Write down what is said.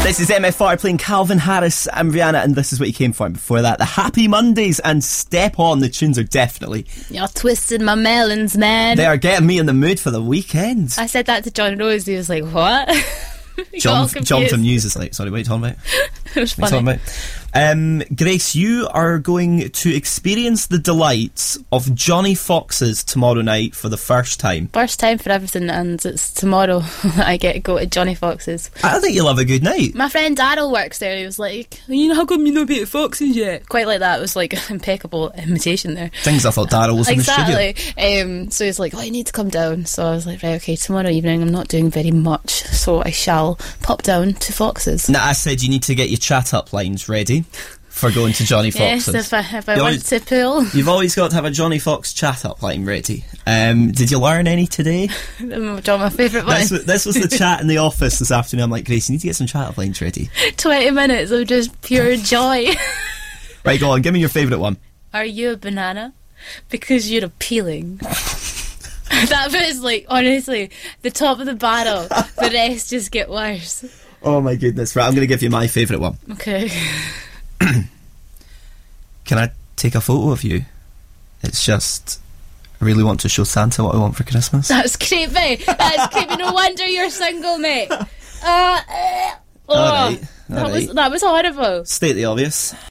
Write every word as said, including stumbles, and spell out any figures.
This is M F R playing Calvin Harris and Rihanna, and this is what you came for. And before that, the Happy Mondays and Step On. The tunes are definitely... You're twisting my melons, man. They are getting me in the mood for the weekend. I said that to John Rose. He was like, what? John, John from News is like, sorry, what are you talking about? It was What are you funny. talking about? Um, Grace, you are going to experience the delights of Johnny Fox's tomorrow night for the first time. First time for everything, and it's tomorrow that I get to go to Johnny Fox's. I think you'll have a good night. My friend Daryl works there. He was like, you know, how come you not been at Fox's yet? Quite like that. It was like impeccable imitation there. Things I thought Daryl was in the studio. Exactly. Um, so he's like, oh, you need to come down. So I was like, right, okay, tomorrow evening I'm not doing very much, so I shall pop down to Fox's. Now, I said you need to get your chat-up lines ready for going to Johnny Yes, Fox's. if I, if I You want always- to pull. You've always got to have a Johnny Fox chat-up line ready. Um, did you learn any today? John, my favourite one. This, was- this was the chat in the office this afternoon. I'm like, Grace, you need to get some chat-up lines ready. twenty minutes of just pure joy. Right, go on, give me your favourite one. Are you a banana? Because you're appealing. That was like, honestly, the top of the barrel. The rest just get worse. Oh my goodness. Right, I'm going to give you my favourite one. Okay. Can I take a photo of you? It's just, I really want to show Santa what I want for Christmas. That's creepy. That's creepy. No wonder you're single, mate. Uh, uh, oh, Alright, that alright. was that was horrible. State the obvious.